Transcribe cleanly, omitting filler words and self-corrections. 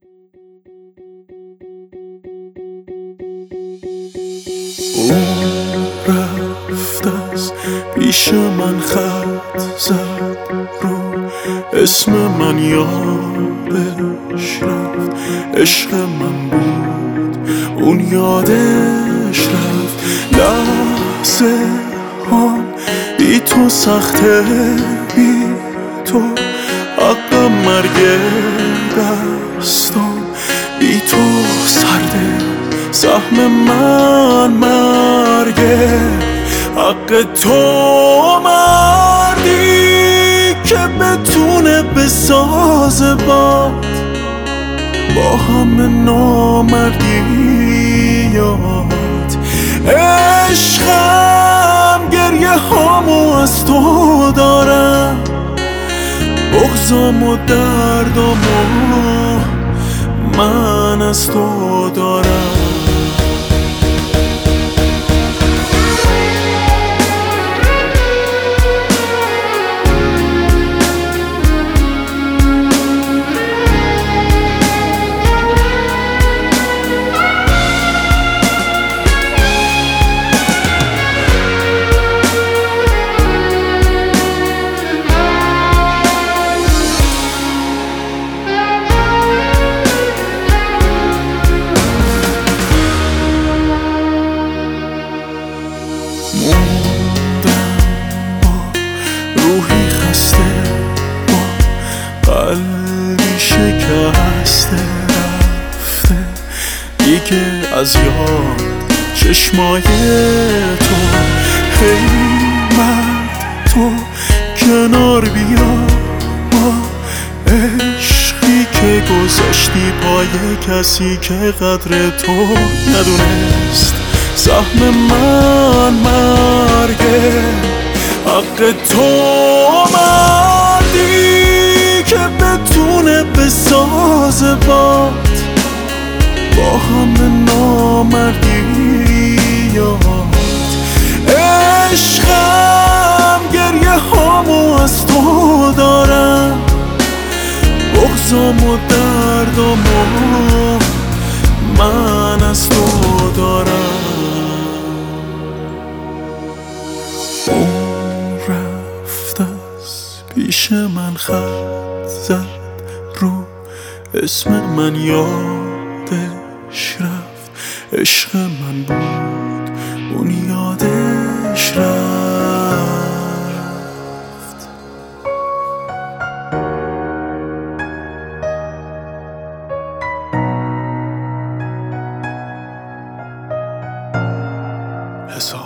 اون رفت از پیش من خط زد رو اسم من یادش رفت، عشق من بود اون یادش رفت. لحظه ها بی تو سخته، بی تو حق مرگ دستم، بی تو سرده سهم من مرگه. حق تو مردی که بتونه بسازه با همه نامردیات. عشقم گریه هامو از تو دارم، بغضم و دردمو من از تو دارم. موندم با روحی خسته، با قلبی شکسته، رفته دیگه از یاد چشمای تو. هی مرد تو کنار بیا، با عشقی که گذاشتی پای کسی که قدر تو ندونست. سهم من مرگه. حق تو مردی که بتونه بسازه با همه نامردیات. عشقم گریه هامو از تو دارم، بغضم و دردمو من از تو دارم. اون رفت از پیش من خط زد رو اسم من یادش رفت، عشق من بود اون یادش رفت.